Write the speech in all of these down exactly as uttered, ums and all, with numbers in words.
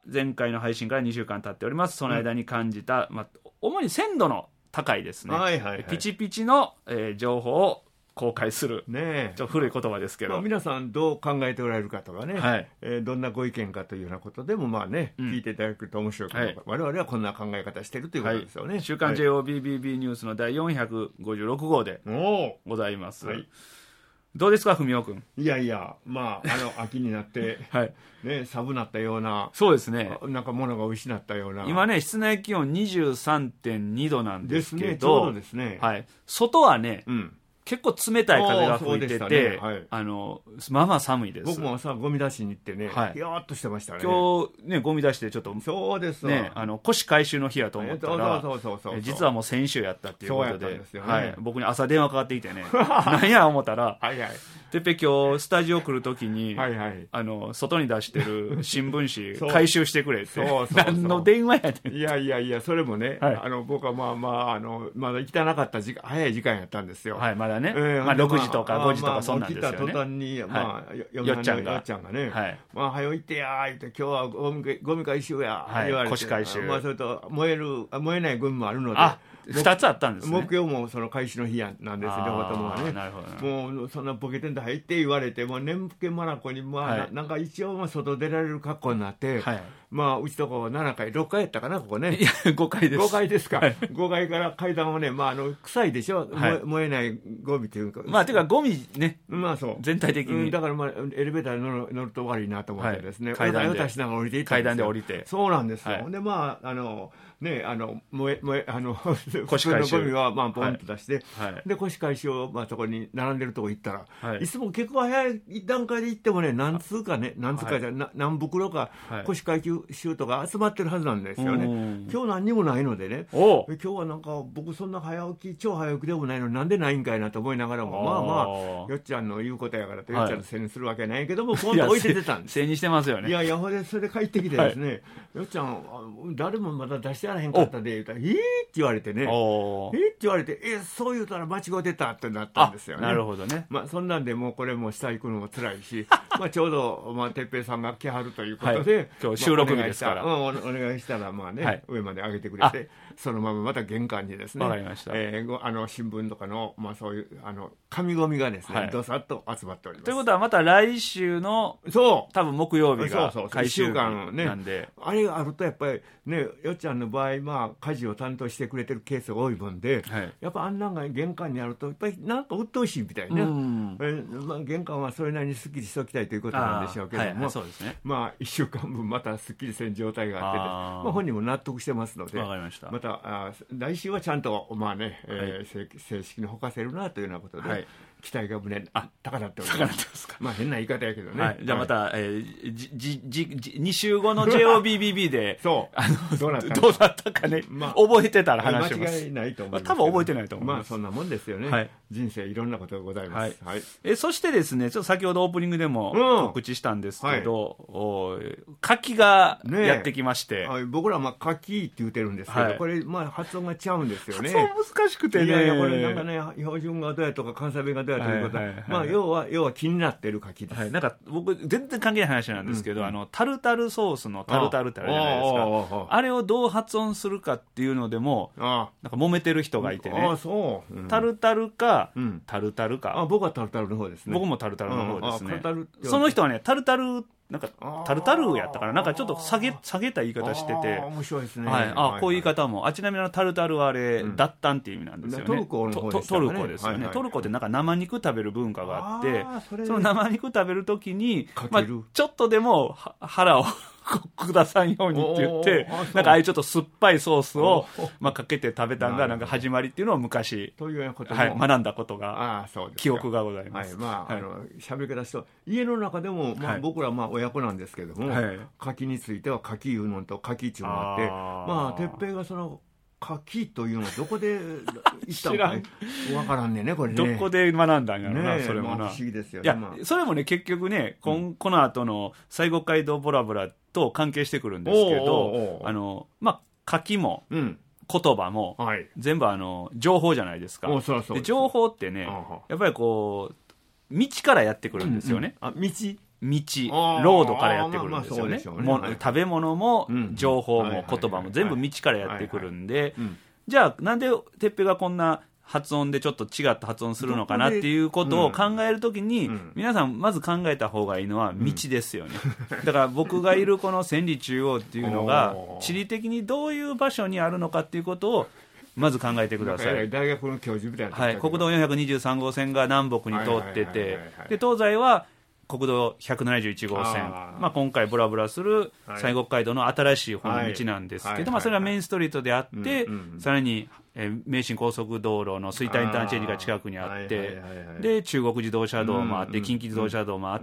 前回の配信からにしゅうかん経っております。その間に感じた、うん、まあ、主に鮮度の高いですね、 はいはいはい、 ピチピチの、えー、情報を公開する、 ね、 ちょっと古い言葉ですけど、 まあ、皆さんどう考えておられるかとかね、はい、えー、どんなご意見かというようなことでもまあね、うん、聞いていただくと面白いかも、はい、我々はこんな考え方しているということですよね、 はい、週刊 ジェイオービービービー ニュースのだいよんひゃくごじゅうろくごうでございます、はい、どうですか文雄君。 いやいや、まあ、あの秋になって、はいね、寒なったような、 そうですね、 なんか物が失ったような、 今ね室内気温 にじゅうさんてんにどなんですけど、 ですね、ちょうどですね、 はい、外はね、うん、結構冷たい風が吹いてて、ね、はい、あのまあまあ寒いです。 僕も朝ゴミ出しに行ってね、はい、ひやーっとしてましたね。 今日ねゴミ出してちょっとそうですね、あの腰回収の日やと思ったら、実はもう先週やったっていうことで、 ね、 はい、僕に朝電話かかってきてね何や思ったらはい、はい、てっぺ今日スタジオ来るときにはい、はい、あの外に出してる新聞紙回収してくれってそうそうそう何の電話やねん。 いやいやいや、それもね、はい、あの僕はまあまああのまだ行きたなかった時間早い時間やったんですよ。 はい、まだね、えーまあ、ろくじとかごじとかそんなんですよね。 まあ、起きた途端に、まあはい、 よっちゃんがよっちゃんがね、はい、まあ早いってやーって今日はゴミ、ゴミ回収や、 はい、 言われて、 腰回収、 まあ、それと燃える燃えないゴミもあるので、 あふたつあったんですね。 木曜もその回収の日やなんですよ、両方ともはね。 なるほど、 もうそんなポケテント入って言われて、もう眠気まなこに、まあ、はい、な, なんか一応外出られる格好になって、はい、まあうちとこななかいろっかいやったかな、ここね。 いやごかいです。 ごかいですか、はい、ごかいから階段をね、まあ、あの臭いでしょ、はい、燃えないゴミというか、 まあていうかゴミね、 まあそう全体的に、 うん、だから、まあ、エレベーターに乗 る, 乗ると終わりなと思ってですね、はい、階段でしながら降りていったんですよ。 階段で降りて、 そうなんですよ、 はい、 でまああのね、あの燃え燃えあの腰回収のゴミはまあポンと出して、 はいはい、 で腰回収をまあそこに並んでるとこ行ったら、はい、いつも結構早い段階で行ってもね、何通かね、何通かじゃ、はい、な何袋か腰回収とか集まってるはずなんですよね、はい、今日何にもないのでね、今日はなんか僕そんな早起き超早起きでもないのになんでないんかいなと思いながらも、まあまあよっちゃんの言うことやからとよっちゃんのせいにするわけないけども、はい、ポンと置いて出たんです。 せいにしてますよね。 いやいや、ほんでそれで帰ってきてですね、はい、よっちゃん誰もまだ出してやらへんかったで言うたら、えーって言われてね、えーって言われて、えー、そう言うたら間違ってたってなったんですよね。 なるほどね。 まあそんなんでもうこれも下行くのも辛いしまあちょうどまあ哲平さんが来はるということで、はい、 今日収録日ですから、 まあ、お願いした、うん、お願いしたらまあね、はい、上まで上げてくれて、そのまままた玄関にですね、 わかりました、 えー、あの新聞とかのまあそういうあの紙ゴミがですね、はい、どさっと集まっております。 ということはまた来週のそう多分木曜日が回収日なんで、 ね、あれがあるとやっぱりね、よっちゃんの場合まあ家事を担当してくれてるケースが多いもんで、はい、やっぱあんなんが玄関にあるとやっぱりなんか鬱陶しいみたいな、うんえーまあ、玄関はそれなりにすっきりしておきたいということなんでしょうけども、はいはい、そうですね、まあいっしゅうかんぶんまたすっきりせん状態があって、ね、あまあ、本人も納得してますので、 わかりました。 またあ来週はちゃんとまあね、えーはい、正式にほかせるなというようなことで、はい、期待が胸あ高鳴っております。ますか。まあ変な言い方やけどね。 はい、じゃあまた、はい、えー、じじじじに週後の ジェイオービービービー でそうあのどうなったどうだったかね、まあ、覚えてたら話します。 間違いないと思います。 まあ、多分覚えてないと思います。 まあそんなもんですよね。はい、人生いろんなことがございます。はいはい、 えそしてですね、ちょっと先ほどオープニングでも告知したんですけど、うんはい、柿がやってきまして、ねはい、僕らはまあ柿って言ってるんですけど、はい、これまあ発音が違うんですよね。 発音難しくてね。 いやいやこれなんかね標準がどうやとか関西弁がどうやということは、はいはいはい、まあ要は要は気になってる柿です。 はい、なんか僕全然関係ない話なんですけど、うんうん、あのタルタルソースのタルタルってあるじゃないですか。あ, あ, あれをどう発音するかっていうのでもなんか揉めてる人がいてね。 あそう、うん、 タルタルか、うん、タルタルか。 あ僕はタルタルの方ですね。 僕もタルタルの方ですね。その人はねタルタルなんかタルタルやったからなんかちょっと下げ下げた言い方してて、 面白いですね。 はい、あこういう言い方も、あちなみにタルタルはあれ、うん、脱炭っていう意味なんですよね。 トルコの方ですね。 トルコですよね、はいはいはい。トルコってなんか生肉食べる文化があって、そ, その生肉食べるときに、まあ、ちょっとでも腹を下さんようにって言って、なんかああいうちょっと酸っぱいソースをまあかけて食べたのがなんか始まりっていうのを昔ということ、 はい、学んだことが記憶がございます。 はい、まあ、はい、あの喋り方と家の中でも、まあ、僕らまあ親子なんですけども、はい、柿については柿いうのと柿っていうのがあって、まあ哲平がその柿というのはどこで行ったのか分からんねんねこれね。 どこで学んだんやろな、ね、それもな、 まあ、不思議ですよね。 いや、 まあ、 それもね結局ね、こん、この後の西国街道ボラボラと関係してくるんですけど、おうおうおう、あのまあ柿も、うん、言葉も、はい、全部あの情報じゃないですか。で情報ってねやっぱりこう道からやってくるんですよね。 うんうん、あ道道、ロードからやってくるんですよね。食べ物も情報も言葉も全部道からやってくるんで、じゃあなんでてっぺがこんな発音でちょっと違った発音するのかなっていうことを考えるときに、皆さんまず考えた方がいいのは道ですよね。だから僕がいるこの千里中央っていうのが地理的にどういう場所にあるのかっていうことをまず考えてください。 大学の教授みたいな、 はい、国道よんひゃくにじゅうさん号線が南北に通ってて、で東西は国道ひゃくななじゅういち号線、あ、まあ、今回ブラブラする西国街道の新しい方の道なんですけど、まあ、それがメインストリートであって、さらに、えー、名神高速道路の吹田インターチェンジが近くにあって、で中国自動車道もあって、近畿自動車道もあって、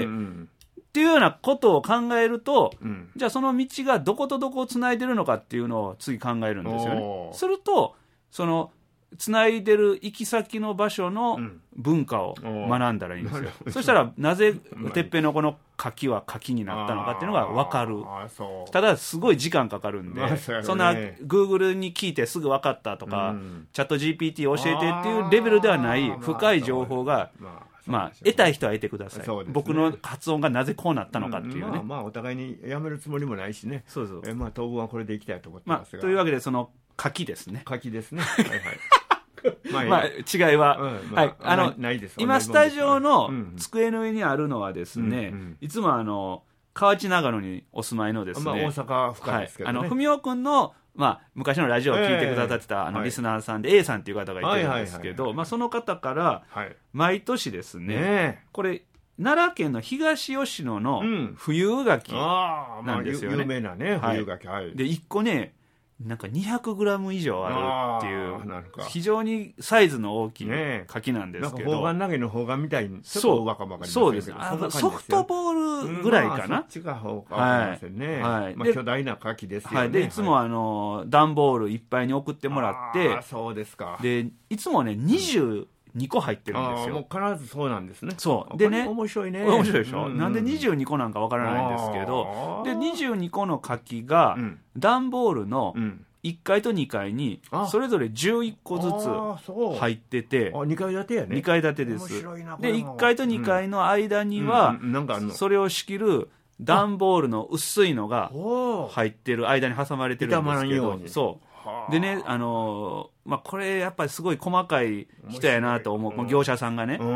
っていうようなことを考えると、じゃあその道がどことどこをつないでるのかっていうのを次考えるんですよね。するとそのつないでる行き先の場所の文化を学んだらいいんですよ、うん、そしたらなぜてっぺんのこの柿は柿になったのかっていうのが分かる。ただすごい時間かかるんで、まあ そ, ね、そんな Google に聞いてすぐ分かったとか、うん、チャット ジーピーティー 教えてっていうレベルではない深い情報が、まあ、得たい人は得てください、ね、僕の発音がなぜこうなったのかっていうね、うん、まあ、 まあお互いにやめるつもりもないしね。そうそう、え、まあ、当分はこれでいきたいと思ってますが、 まあ、というわけでその柿ですね。 柿ですね。はいはいまあ、 まあ、違いは、うんまあ、はい、あのないです。今スタジオの机の上にあるのはですね、うんうん、いつもあの河内長野にお住まいのですね、 まあ、大阪府下ですけどね、 はい、あの文雄君の、まあ、昔のラジオを聞いてくださってた、えー、あのリスナーさんで、はい、A さんっていう方がいてるんですけど、まあ、その方から毎年ですね、はい、これ奈良県の東吉野の冬柿なんですよね、 うん、まあ、有名なね冬柿、はいはい、 でいっこねなんかにひゃくグラム以上あるっていう非常にサイズの大きい柿なんですけど、 ね、なんか砲丸投げの砲丸みたいにちょっとわかもわかりませんけど、 そうですね、あのソフトボールぐらいかな、うん、まあ、そっちが砲かわかりませんね、はいはい、まあ、巨大な柿ですよね、 はい、でいつもあの段ボールいっぱいに送ってもらって、 あ、そうですか、 でいつもねにじゅうにこ入ってるんですよ。 もう必ずそうなんですね。 そうでね、 面白いね。 面白いでしょ、うんうん、なんでにじゅうにこなんかわからないんですけど、でにじゅうにこの柿が段ボールのいっかいとにかいにそれぞれじゅういっこずつ入ってて、 ああにかい建てやね。 にかい建てです。面白いな。でいっかいとにかいの間にはそれを仕切る段ボールの薄いのが入ってる間に挟まれてるんですけど、そうでね、あのーまあ、これやっぱりすごい細かい人やなと思う、うん、業者さんがね、うん、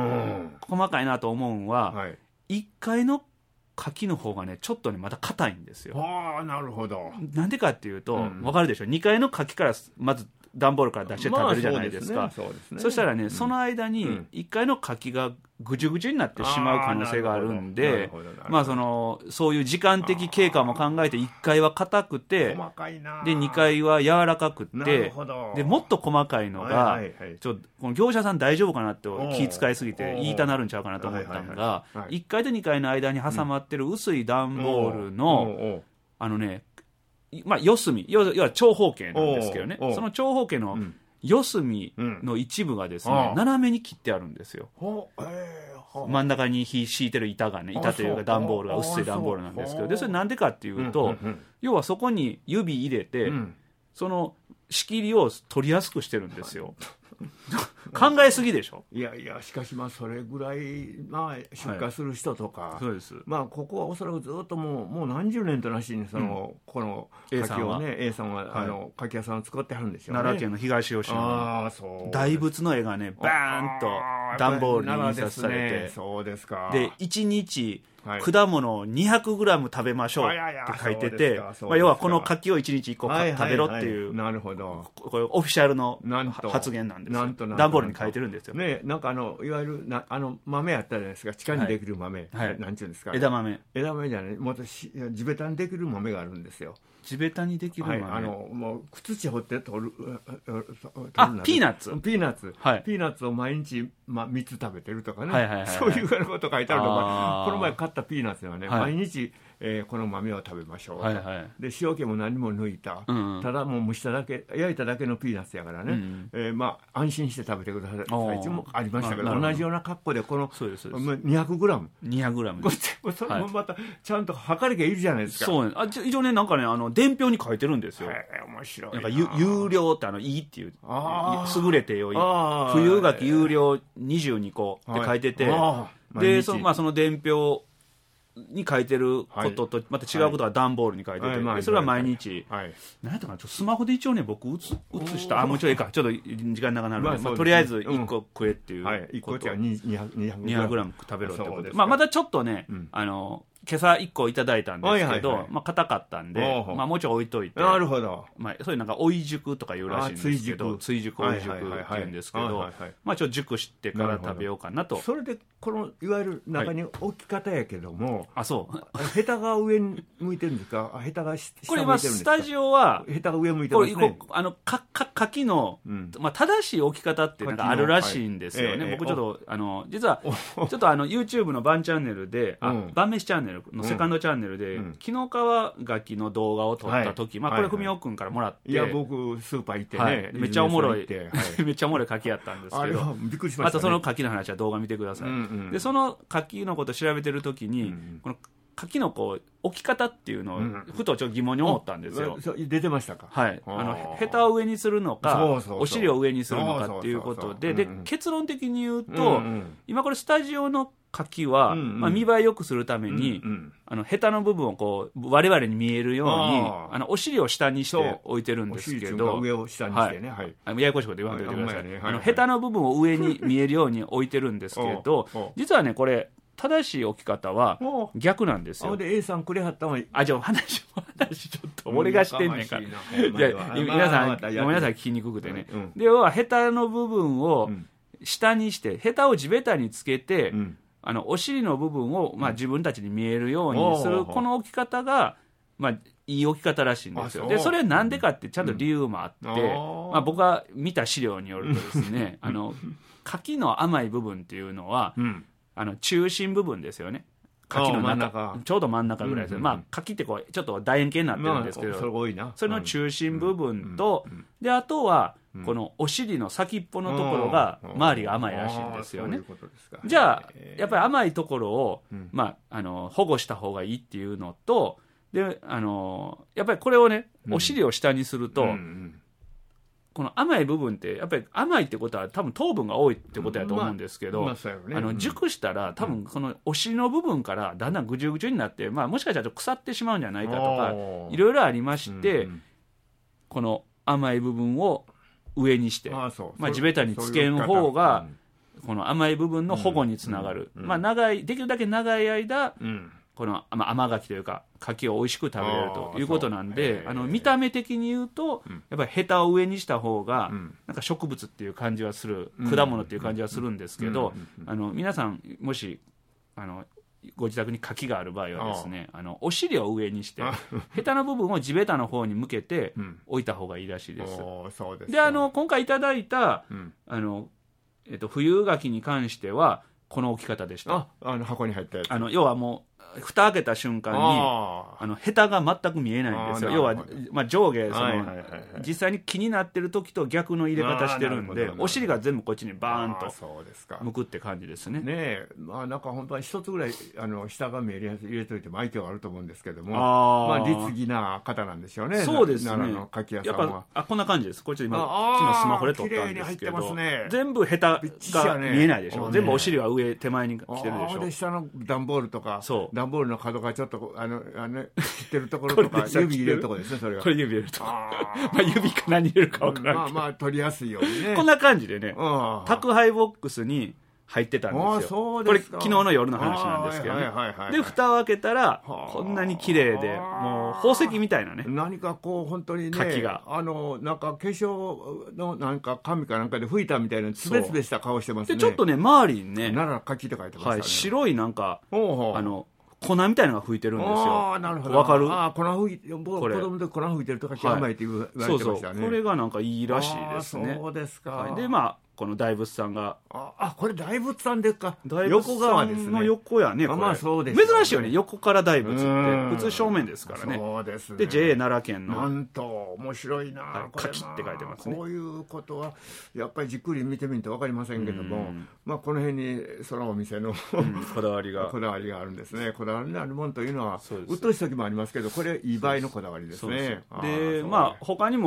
細かいなと思うのは、はい、いっかいの柿の方がねちょっとねまだ硬いんですよ。 ああ、なるほど。 なんでかっていうと、うん、分かるでしょ、にかいの柿からまず段ボールから出して食べるじゃないですか、まあ そうですね、そうですね。そしたらね、うん、その間にいっかいの柿がぐちゅぐちゅになってしまう可能性があるんで、まあそのそういう時間的経過も考えていっかいは硬くて、 細かいな、 でにかいは柔らかくて、でもっと細かいのが、はいはいはい、ちょこの業者さん大丈夫かなって気遣いすぎて言いたなるんちゃうかなと思ったのが、いっかいとにかいの間に挟まってる薄い段ボールの、あのね、まあ四隅、要は長方形なんですけどね、その長方形の、うん四隅の一部がですね、うん、斜めに切ってあるんですよ、えー、真ん中に敷いてる板がね、板というか段ボールが薄い段ボールなんですけど、でそれなんでかっていうと、うんうんうん、要はそこに指入れて、うん、その仕切りを取りやすくしてるんですよ考えすぎでしょ。 いやいや、しかしまあそれぐらい、まあ、出荷する人とか、はい、そうです。まあここはおそらくずっともうもう何十年となしにその、うん、この柿をね A さんは、はい、あの柿屋さんを作ってはるんですよね。 奈良県の東吉野の大仏の絵がねバーンと段ボールに印刷されて、 ね、そうですか。 でいちにち果物をにひゃくグラム食べましょうって書いてて、まあ、要はこの柿をいちにちいっこ食べろっていう、 なるほど、 これオフィシャルの発言なんですよ。段ボールに書いてるんですよ、 ね、なんかあのいわゆるなあの豆あったじゃないですか、地下にできる豆、はいはい、なんていうんですか、 枝豆枝豆じゃない、もっと地べたにできる豆があるんですよ。 地べたにできる豆、はい、 あのもう土掘って取る、 あピーナッツピーナッツ、はい、ピーナッツを毎日、まあ、みっつ食べてるとかね、はいはいはいはい、そういうこと書いてあるのが、この前買ったピーナッツはね、はい、毎日、えー、この豆を食べましょう、はいはい、で塩気も何も抜いた、うんうん、ただもう蒸しただけ焼いただけのピーナッツやからね、うんうんえーまあ、安心して食べてくださいってもありましたけど、同じような格好でこのそうですそうです にひゃくグラムにひゃくグラムそれもまたちゃんと測りがいるじゃないですか。 そうね、あ一応ねなんかねあの伝票に書いてるんですよ。 面白いなんか有料ってあのいいっていう優れてよい冬柿有料にじゅうにこって書いてて、でその、まあ、その伝票に書いてることとまた違うことが段ボールに書いてて、はいはい、それは毎日、はい、何やったかな、ちょっとスマホで一応ね僕写したあもうちょいいいかちょっと時間長くなるので、まあまあ、とりあえずいっこ食えっていうこと、うんはい、いっこってにひゃくグラム食べろってことで、まあ、まだちょっとね、うん、あの今朝いっこいただいたんですけど、はいはいはい、まあ硬かったんで、まあ、もうちょい置いといて、 なるほど、 まあ、そういうなんか追い熟とか言うらしいんですけど、追熟追い熟って言うんですけど、まあちょっと熟してから食べようかなと。 それでこのいわゆる中に置き方やけども、はい、 あそうヘタが上に向いてるんですか、ヘタが下向いてるんですか。 これ今スタジオはヘタが上向いてますね。 あのかか柿の、うん、まあ、正しい置き方ってなんかあるらしいんですよね、はい、僕ちょっと、えー、あの実はちょっとあの YouTube の晩チャンネルで、あ、うん、晩飯チャンネルのセカンドチャンネルで、うん、紀の川柿の動画を撮った時、はい、まあ、これ文雄君からもらって、 いや僕スーパー行ってね、はい、 めっちゃおもろい、はい、めっちゃおもろい柿やったんですけど、 びっくりしましたね。 あとその柿の話は動画見てください、うんうん、でその柿のこと調べてる時に、うんうん、この柿のこう置き方っていうのをふとちょっと疑問に思ったんですよ、 うん、出てましたか。 はい、あのヘタを上にするのか、そうそうそう、お尻を上にするのかっていうことで、で結論的に言うと、うんうん、今これスタジオの柿は、うんうん、まあ、見栄え良くするために、うんうん、あのヘタの部分をこう我々に見えるようにああのお尻を下にして置いてるんですけど、 上を下にしてね、はい、 あのややこしいこと言わないでください、はい、あのヘタの部分を上に見えるように置いてるんですけど実はねこれ正しい置き方は逆なんですよ。 で A さんくれはったのあ、じゃあ話話ちょっと俺がしてんねんから。じゃあ皆さんごめんなさい聞きにくくてね。うん、で要はヘタの部分を下にしてヘタを地べたにつけて、うん、あのお尻の部分をまあ自分たちに見えるようにする、うん、この置き方がまあいい置き方らしいんですよ。でそれはなんでかってちゃんと理由もあって、うん、まあ僕が見た資料によるとですね、あの柿の甘い部分っていうのは。うん、あの中心部分ですよね。柿の 中, ちょうど真ん中ぐらいです、うんうんうん、まあ柿ってこうちょっと楕円形になってるんですけど、まあ、そ, れ多いなそれの中心部分と、うんうんうん、であとはこのお尻の先っぽのところが周りが甘いらしいんですよね。じゃあやっぱり甘いところを、うんまあ、あの保護した方がいいっていうのとであのやっぱりこれをねお尻を下にすると、うんうんうんこの甘い部分ってやっぱり甘いってことは多分糖分が多いってことやと思うんですけど、まあまあね、あの熟したら多分このお尻の部分からだんだんぐじゅぐじゅになって、まあ、もしかしたら腐ってしまうんじゃないかとかいろいろありまして、うんうん、この甘い部分を上にしてああまあ、地べたにつけん方がこの甘い部分の保護につながる、うんうんうんまあ、長いできるだけ長い間、うんこの、まあ、甘柿というか柿を美味しく食べれるということなんであの見た目的に言うと、うん、やっぱりヘタを上にした方が、うん、なんか植物っていう感じはする、うん、果物っていう感じはするんですけど、うん、あの皆さんもしあのご自宅に柿がある場合はですねあのお尻を上にしてヘタの部分を地べたの方に向けて置いた方がいいらしいです。 そうですであの今回いただいた、うん、あのえっと、冬柿に関してはこの置き方でした。 ああの箱に入ったやつあの要はもう蓋開けた瞬間にああのヘタが全く見えないんですよ。要は、まあ、上下その、はいはいはいはい、実際に気になってる時と逆の入れ方してるんでお尻が全部こっちにバーンと向くって感じですね。 ねえ、まあ、なんか本当は一つぐらいあの下が見えるやつ入れといても愛嬌があると思うんですけどもあ、まあ、律儀な方なんでしょうね。 そうですね。 奈良の柿屋さんはやっぱあこんな感じです。こっち今昨日スマホで撮ったんですけど、 ね、 全部ヘタが見えないでしょ、ね、全部お尻は上手前に来てるでしょ。 で下の段ボールとか段ボールの角がちょっとあのあの切ってるところとか指入れるところですね。それがこれ指入れるとこまあ指か何入れるか分からんけど、 まあまあ取りやすいようにねこんな感じでね宅配ボックスに入ってたんですよ。これ昨日の夜の話なんですけどね、はいはいはいはい、で蓋を開けたらこんなに綺麗でもう宝石みたいなね何かこう本当にね柿があのなんか化粧のなんか紙かなんかで拭いたみたいなつべつべした顔してますね。 でちょっとね周りにね奈良柿って書いてましたね、はい、 白いなんかあの粉みたいなのが吹いてるんですよ。 あなるほど。 わかる？ あ粉吹いて子供で粉吹いてるとか甘いって言われてましたね。そうそうこれがなんかいいらしいですね。 そうですか。 はい、でまあこの大仏さんがああこれ大仏さんですか。 大仏さんの横やね。これまあそうです、ね。 珍しいよね横から大仏って普通正面ですからね。 そうですね。 で ジェイエー 奈良県のなんと面白いな。 はい、柿って書いてますね。 こういうことはやっぱりじっくり見てみると分かりませんけども、まあこの辺にそのお店の、 うん、こだわりがこだわりがあるんですね。こだわりのあるものというのはうっとうしい時もありますけどこれいい場合のこだわりですね。 でまあ他にも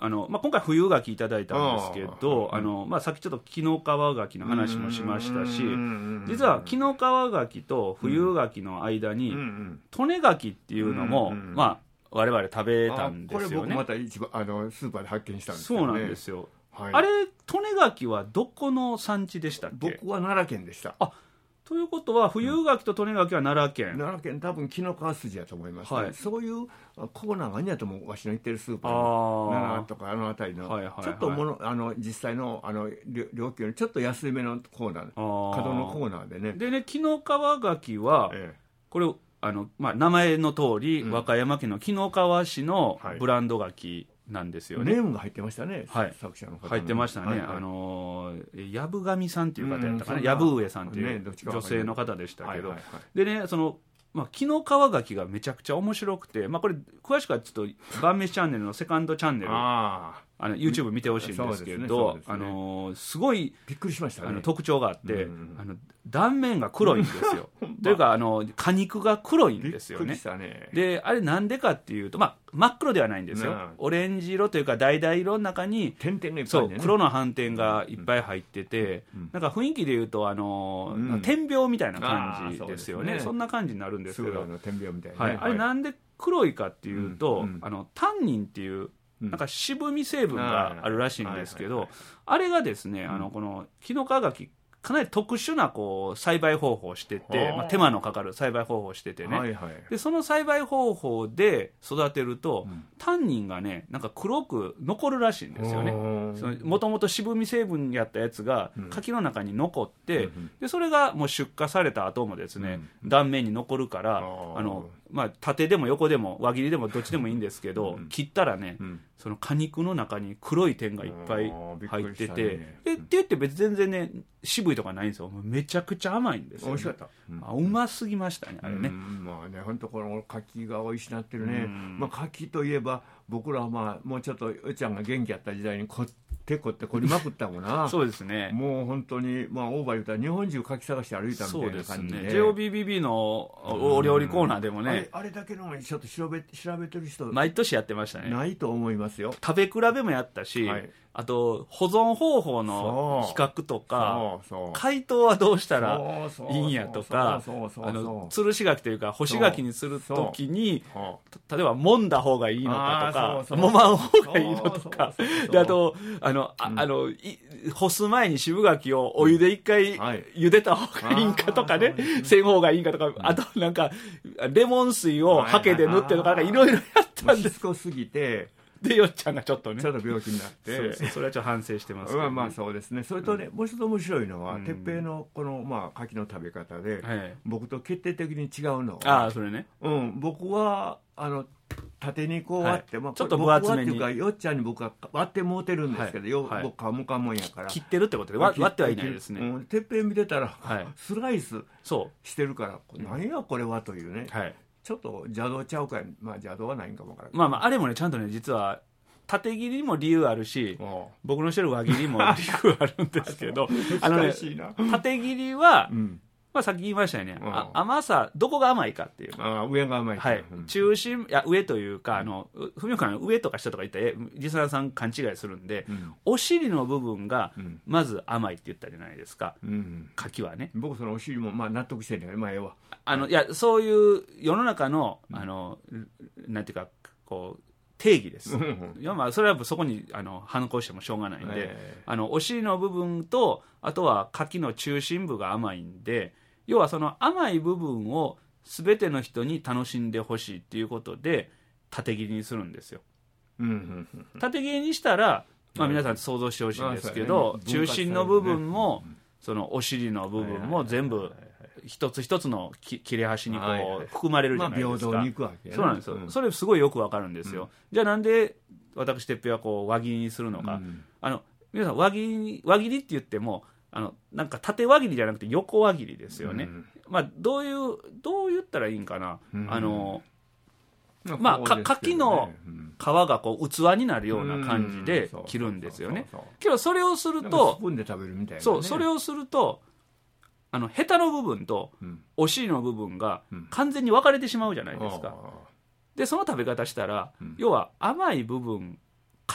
あのまあ、今回冬牡蠣いただいたんですけど、あの、まあ、さっきちょっと紀の川牡蠣の話もしましたし、実は紀の川牡蠣と冬牡蠣の間に利根牡蠣っていうのも、まあ我々食べたんですよね。 これ僕また一番あのスーパーで発見したんですけどね。 そうなんですよ、はい、あれ利根牡蠣はどこの産地でしたっけ？ 僕は奈良県でした。 あ、ということは冬牡蠣と利根牡蠣は奈良県、 うん、奈良県多分紀の川筋やと思います、ね、はい、そういうコーナーがあんやと思う。わしの行ってるスーパーの奈良とかあの辺りの、はいはいはい、ちょっとものあの実際のあの料金よりちょっと安いめのコーナー、角のコーナーでね。 でね、紀の川牡蠣は、ええ、これあの、まあ、名前の通り、うん、和歌山県の紀の川市のブランド牡蠣なんですよね、 はい、ネームが入ってましたね、はい、作者の方の入ってましたね、はいはい、あの藪上さんっていう方やったかな、藪上さんっていう女性の方でしたけど、はいはいはい、でね、そのまあ、紀の川牡蠣がめちゃくちゃ面白くて、まあ、これ詳しくはちょっと晩飯チャンネルのセカンドチャンネルああの YouTube 見てほしいんですけど、あのすごいびっくりしましたね、あの特徴があって、うん、あの断面が黒いんですよというかあの果肉が黒いんですよ ね, ねであれなんでかっていうと、まあ、真っ黒ではないんですよ、うん、オレンジ色というか橙色の中に点々がいっぱい、ね、 そう黒の斑点がいっぱい入ってて、うん、なんか雰囲気でいうとあの、うん、点描みたいな感じですよ ね, そ, ねそんな感じになるんですけど、 点描みたいな、 はい、あれなんで黒いかっていうと、うんうん、あのタンニンっていうなんか渋み成分があるらしいんですけど、あれがですね、あのこの紀の川牡蠣かなり特殊なこう栽培方法をしてて、まあ、手間のかかる栽培方法をしててね、はいはい、でその栽培方法で育てると、うん、タンニンがねなんか黒く残るらしいんですよね。もともと渋み成分やったやつが柿の中に残って、うん、でそれがもう出荷された後もですね、うん、断面に残るから、あの、まあ、縦でも横でも輪切りでもどっちでもいいんですけど、うん、切ったらね、うん、その果肉の中に黒い点がいっぱい入ってて、ね、でって言って別に全然ね渋いとかないんですよ。めちゃくちゃ甘いんですよ、ね、 美味しかった、うん、 あうますぎましたねあれね。 うんまあね本当この柿が美味しくなってるね、まあ、柿といえば僕らはまあもうちょっとうちゃんが元気やった時代にこってこってこりまくったもんなそうですね、 もう本当にまあオーバー言ったら日本中柿探して歩いたみたいな感じで、そうですね、 ジェイオービービービー のお料理コーナーでもね、 あれ、あれだけのちょっと調べ、調べてる人毎年やってましたね。 ないと思いますよ。 食べ比べもやったし、はい、あと保存方法の比較とか、解凍はどうしたらいいんやとか、吊るし柿というか干し柿にするときに例えば揉んだ方がいいのかとか揉まん方がいいのとかで、あとあの、あ、あのい干す前に渋柿をお湯で一回茹でた方がいいんかとかね、せん方がいいんかとか、あとなんかレモン水をハケで塗ってとかいろいろやったんです。 しつこすぎてでよっちゃんがちょっとねちょっと病気になってそうそう、それはちょっと反省してますけど、ね、 まあまあそうですね。それとね、うん、もう一つ面白いのは、うん、鉄平のこのまあ柿の食べ方で、はい、僕と決定的に違うのは、 ああそれね、 うん、僕はあの縦にこう割って、はい、まあ、 ちょっと分厚めに僕はっていうかよっちゃんに僕は割ってもうてるんですけど、はい、よ僕かもかもんやから切ってるってことで割ってはいないですね、 うん、鉄平見てたら、はい、スライスしてるから何やこれはというね、はい、ちょっと邪道ちゃうか、まあ邪道はないんかもわからない。 まあまああれもねちゃんとね実は縦切りにも理由あるし、僕のしてる輪切りも理由あるんですけどあのね縦切りは、うんまあ、さっき言いましたよね、うん、あ甘さどこが甘いかっていう、 あ上が甘い、 はい、うん、中心いや上というか、あの文岡の上とか下とか言ったらリスナーさん勘違いするんで、うん、お尻の部分がまず甘いって言ったじゃないですか、うん、柿はね。 僕そのお尻もまあ納得してるんだけど、まあ、ええわあのいやそういう世の中の、あのなんていうかこう定義です。いやまあそれはそこにあの反抗してもしょうがないんで、えー、あのお尻の部分とあとは柿の中心部が甘いんで、要はその甘い部分を全ての人に楽しんでほしいっていうことで縦切りにするんですよ。縦切りにしたら、まあ、皆さん想像してほしいんですけど、中心の部分もそのお尻の部分も全部一つ一つの切れ端にこう含まれるじゃないですか。 まあ、平等にいくわけね。 そうなんですよ、うん、それすごいよくわかるんですよ、うん、じゃあなんで私てっぺはこう輪切りにするのか、うん、あの皆さん輪切り輪切りって言ってもあのなんか縦輪切りじゃなくて横輪切りですよね、うん、まあどういうどう言ったらいいんかな、うん、あのまあ柿の皮がこう器になるような感じで切るんですよね。けどそれをするとスプーンで食べるみたいな、ね、 そうそれをするとあのヘタの部分とお尻の部分が完全に分かれてしまうじゃないですか、うん、でその食べ方したら、うん、要は甘い部分か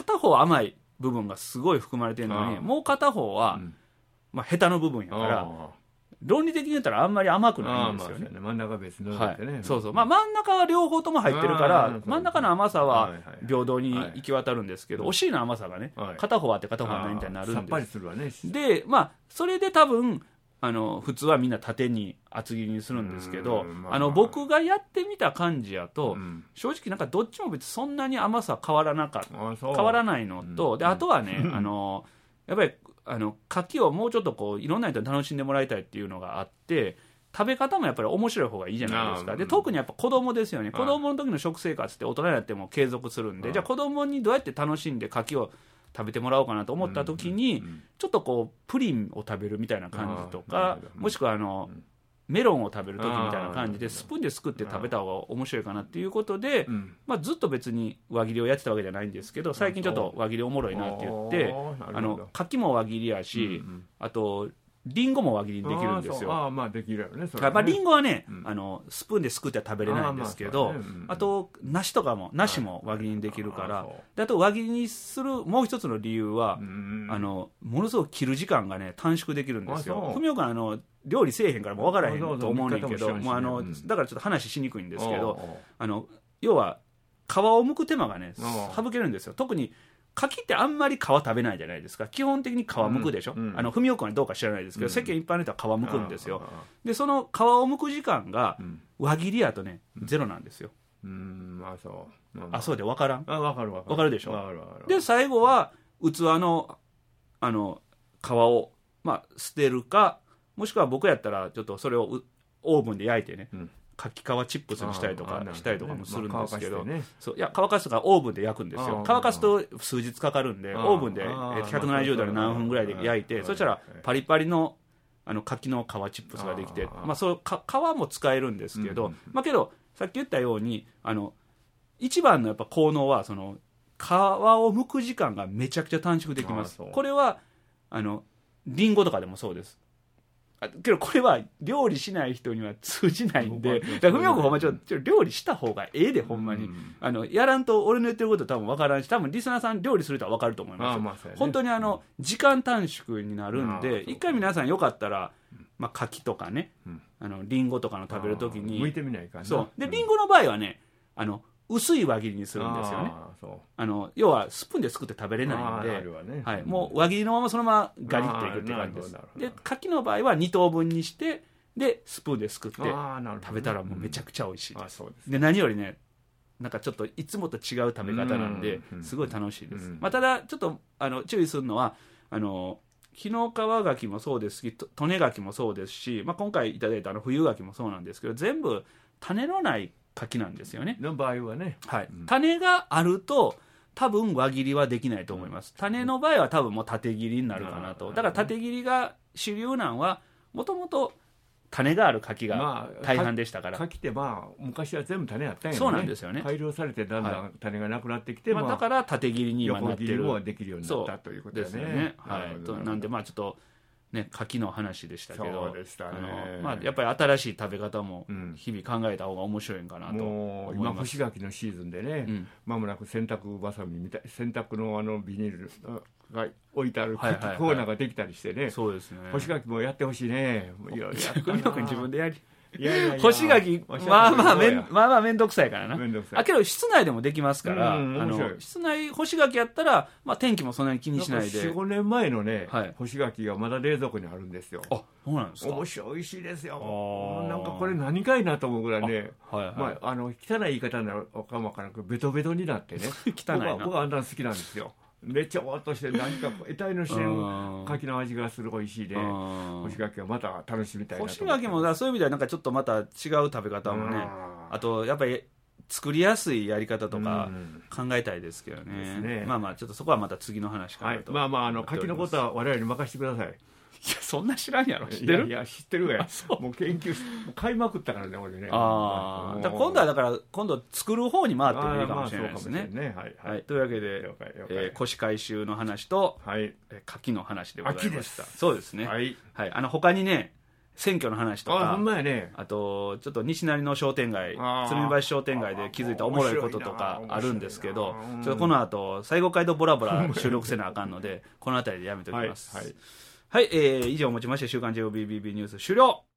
片方甘い部分がすごい含まれてるのに、もう片方は、うん、まあ、ヘタの部分やから論理的に言ったらあんまり甘くないんですよね。 真ん中別の、ね、 はい、そうそう、まあ、真ん中は両方とも入ってるから真ん中の甘さは平等に行き渡るんですけど、お尻の甘さがね、はい、片方あって片方はないみたいになるんです。 さっぱりするわね。 で、まあ、それで多分あの普通はみんな縦に厚切りにするんですけど、まあ、あの僕がやってみた感じやと、うん、正直なんかどっちも別にそんなに甘さ変わらなかった変わらないのと、うん、であとはね、あのやっぱりあの牡蠣をもうちょっとこういろんな人に楽しんでもらいたいっていうのがあって、食べ方もやっぱり面白い方がいいじゃないですか。で特にやっぱ子供ですよね。子供の時の食生活って大人になっても継続するんで、じゃあ子供にどうやって楽しんで牡蠣を食べてもらおうかなと思った時に、ちょっとこうプリンを食べるみたいな感じとか、もしくはあのメロンを食べる時みたいな感じでスプーンですくって食べた方が面白いかなっていうことで、まあ、ずっと別に輪切りをやってたわけじゃないんですけど、最近ちょっと輪切りおもろいなって言って、あの牡蠣も輪切りやし、あとリンゴも輪切りにできるんですよ。 ああ、まあできるよね。それね、まあ、リンゴはね、うん、あのスプーンですくっては食べれないんですけど、あ, ねうん、あと梨とかも梨も輪切りにできるから、はい、であと輪切りにするもう一つの理由は、うん、あのものすごく切る時間がね短縮できるんですよ。文雄君あの料理せえへんからも分からへんと思うねんけど、もうあのだからちょっと話しにくいんですけど、あの要は皮を剥く手間がね省けるんですよ。特に牡蠣ってあんまり皮食べないじゃないですか。基本的に皮剥くでしょ、うんうん、あの文雄君はどうか知らないですけど、うん、世間一般の人は皮剥くんですよ。でその皮を剥く時間が輪切りやとね、うん、ゼロなんですよ。 うん、あそう、 あそうで分からん。 あ分かる分かる分かるでしょ。 分かる分かる。 で最後は器のあの皮を、まあ、捨てるか、もしくは僕やったらちょっとそれをオーブンで焼いてね、うん、牡蠣皮チップスにしたりとかしたりとかもするんですけど、まあね、そういや乾かすとかオーブンで焼くんですよ。乾かすと数日かかるんで、オーブンでひゃくななじゅうどで何分ぐらいで焼いて、そしたらパリパリのあの牡蠣の皮チップスができて、まあ、そうか皮も使えるんですけど、まあ、けどさっき言ったようにあの一番のやっぱ効能はその皮を剥く時間がめちゃくちゃ短縮できます。これはあのリンゴとかでもそうです。けどこれは料理しない人には通じないんで、だから文雄君ほんまちょっと料理した方がええで、ほんまに、うん、あのやらんと俺の言ってること多分分からんし、多分リスナーさん料理する人は分かると思います。あ、まあね、本当にあの時間短縮になるんで、一回皆さんよかったら、まあ、牡蠣とかね、うん、あのリンゴとかの食べるときに向いてみないかな。 そうでリンゴの場合はね、あの薄い輪切りにするんですよね。あそうあの要はスプーンですくって食べれないんで、ね、はい、もう輪切りのままそのままガリッといくって感じです。で牡蠣の場合はに等分にしてでスプーンですくって食べたらもうめちゃくちゃ美味しいです。うん、で, で何よりね、なんかちょっといつもと違う食べ方なんですごい楽しいです。まあ、ただちょっとあの注意するのはあの日の川牡蠣もそうですし、利根牡蠣もそうですし、まあ、今回いただいたあの冬牡蠣もそうなんですけど、全部種のない牡蠣なんですよね。 の場合はね、 はい、種があると多分輪切りはできないと思います。種の場合は多分もう縦切りになるかなと。だから縦切りが主流なんはもともと種がある牡蠣が大半でしたから、 まあ、牡蠣ってまあ昔は全部種あったんやね。 そうなんですよね。 改良されてだんだん種がなくなってきて、 はい、まあ、だから縦切りに今なってる、 横切りもできるようになったということですね。ですよね。 はい、となんでまあちょっとね、牡蠣の話でしたけど、 そうでしたね。 あの、まあ、やっぱり新しい食べ方も日々考えた方が面白いんかなと思います。 もう今干し柿のシーズンでね、うん、間もなく洗濯ばさみみたい、洗濯のあのビニールが置いてある柿コーナーができたりしてね、はいはいはい、 そうですね。 干し柿もやってほしいね。いや、やったな。 自分でやりいやいやいや、 干し柿まあまあめんまあまあ面倒くさいからな。 面倒くさい。 あけど室内でもできますから、うん、あの室内干し柿やったら、まあ、天気もそんなに気にしないで。 よん、ごねんまえのね、はい、干し柿がまだ冷蔵庫にあるんですよ。 あ、そうなんですか。 面白い、美味しいですよ。なんかこれ何かいなと思うぐらいね、はいはい、まあ、あの汚い言い方になるかもわからなくベトベトになってね汚いな。 僕は僕はあんなの好きなんですよ。めっちゃわっとして何か得体の知れん柿の味がする美味しいで、干し柿はまた楽しみたいなと思って。 干し柿もそういう意味ではなんかちょっとまた違う食べ方もね、あとやっぱり作りやすいやり方とか考えたいですけど ね, ねまあまあちょっとそこはまた次の話かなと、 はい、まあまああの柿のことは我々に任せてください。 いやそんな知らんやろ。知ってる？ いやいや知ってるわよ。もう研究し買いまくったからね俺ね。 ああ、だから今度はだから今度作る方に回ってもいいかもしれないですね。 まあ、ねはいはい、 というわけで、えー、古紙回収の話と、はい、えー、柿の話でございました。 秋です。 そうですね。はい、はい、あの他にね選挙の話とか、あ、ほんまやね、あとちょっと西成の商店街、鶴見橋商店街で気づいたおもろいこととかあるんですけど、ちょっとこの後最後回とボラボラ収録せなあかんのでこの辺りでやめておきます。はい、はいはい、えー、以上をもちまして週刊 ジェイオービービービー ニュース終了。